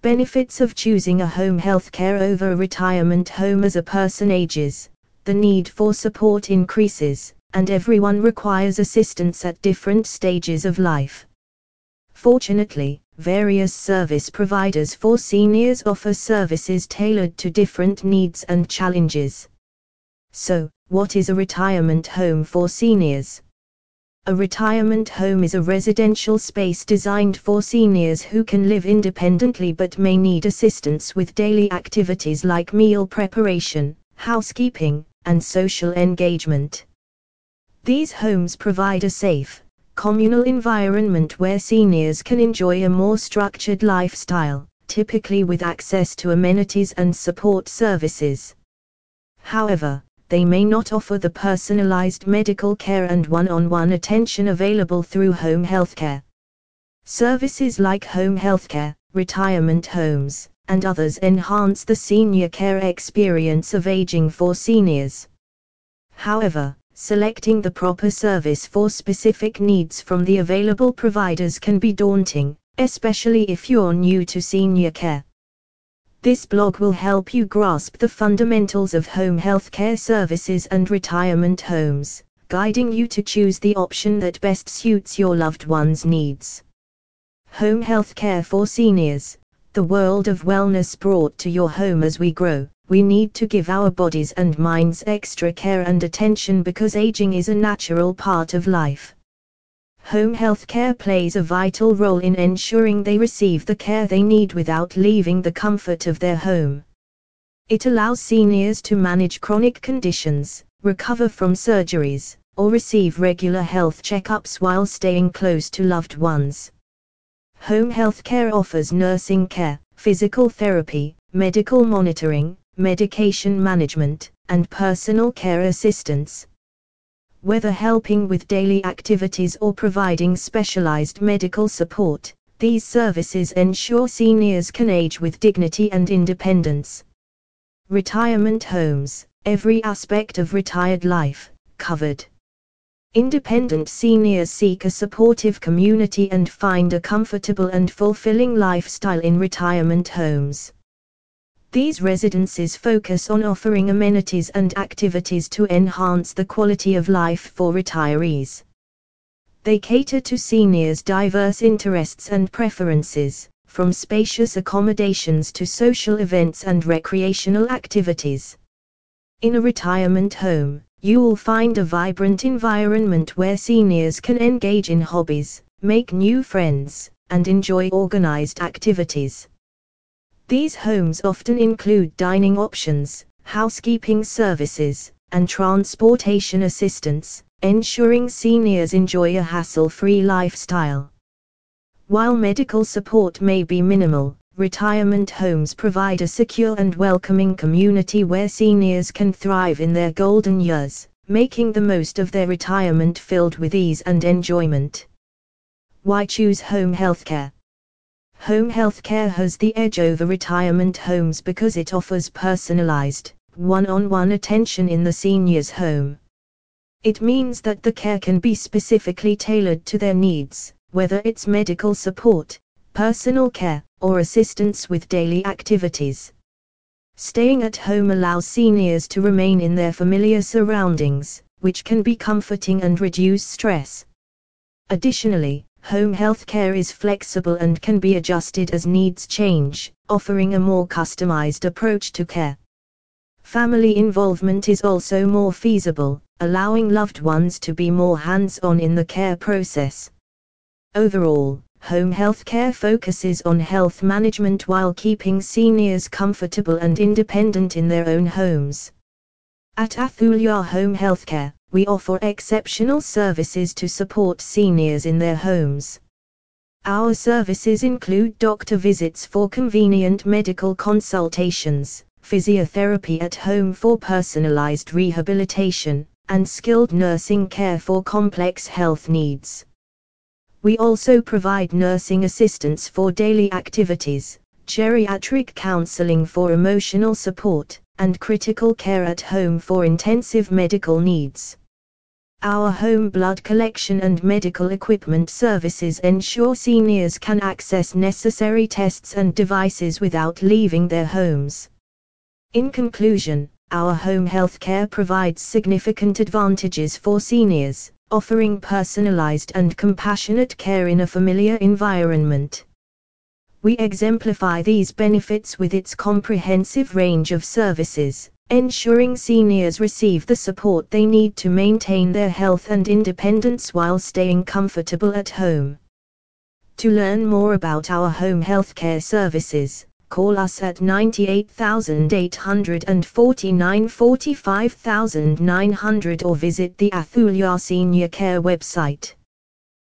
Benefits of choosing a home healthcare over a retirement home: as a person ages, the need for support increases, and everyone requires assistance at different stages of life. Fortunately, various service providers for seniors offer services tailored to different needs and challenges. So, what is a retirement home for seniors? A retirement home is a residential space designed for seniors who can live independently but may need assistance with daily activities like meal preparation, housekeeping, and social engagement. These homes provide a safe, communal environment where seniors can enjoy a more structured lifestyle, typically with access to amenities and support services. However, they may not offer the personalized medical care and one-on-one attention available through home healthcare. Services like home healthcare, retirement homes, and others enhance the senior care experience of aging for seniors. However, selecting the proper service for specific needs from the available providers can be daunting, especially if you're new to senior care. This blog will help you grasp the fundamentals of home healthcare services and retirement homes, guiding you to choose the option that best suits your loved one's needs. Home healthcare for seniors, the world of wellness brought to your home. As we grow, we need to give our bodies and minds extra care and attention because aging is a natural part of life. Home healthcare plays a vital role in ensuring they receive the care they need without leaving the comfort of their home. It allows seniors to manage chronic conditions, recover from surgeries, or receive regular health checkups while staying close to loved ones. Home healthcare offers nursing care, physical therapy, medical monitoring, medication management, and personal care assistance. Whether helping with daily activities or providing specialized medical support, these services ensure seniors can age with dignity and independence. Retirement homes, every aspect of retired life, covered. Independent seniors seek a supportive community and find a comfortable and fulfilling lifestyle in retirement homes. These residences focus on offering amenities and activities to enhance the quality of life for retirees. They cater to seniors' diverse interests and preferences, from spacious accommodations to social events and recreational activities. In a retirement home, you will find a vibrant environment where seniors can engage in hobbies, make new friends, and enjoy organized activities. These homes often include dining options, housekeeping services, and transportation assistance, ensuring seniors enjoy a hassle-free lifestyle. While medical support may be minimal, retirement homes provide a secure and welcoming community where seniors can thrive in their golden years, making the most of their retirement filled with ease and enjoyment. Why choose home healthcare? Home healthcare has the edge over retirement homes because it offers personalized, one-on-one attention in the senior's home. It means that the care can be specifically tailored to their needs, whether it's medical support, personal care, or assistance with daily activities. Staying at home allows seniors to remain in their familiar surroundings, which can be comforting and reduce stress. Additionally, home healthcare is flexible and can be adjusted as needs change, offering a more customized approach to care. Family involvement is also more feasible, allowing loved ones to be more hands-on in the care process. Overall, home healthcare focuses on health management while keeping seniors comfortable and independent in their own homes. At Athulya Home Healthcare, we offer exceptional services to support seniors in their homes. Our services include doctor visits for convenient medical consultations, physiotherapy at home for personalized rehabilitation, and skilled nursing care for complex health needs. We also provide nursing assistance for daily activities, geriatric counseling for emotional support, and critical care at home for intensive medical needs. Our home blood collection and medical equipment services ensure seniors can access necessary tests and devices without leaving their homes. In conclusion, our home healthcare provides significant advantages for seniors, offering personalized and compassionate care in a familiar environment. We exemplify these benefits with its comprehensive range of services, ensuring seniors receive the support they need to maintain their health and independence while staying comfortable at home. To learn more about our home healthcare services, call us at 98,849 45,900 or visit the Athulya Senior Care website.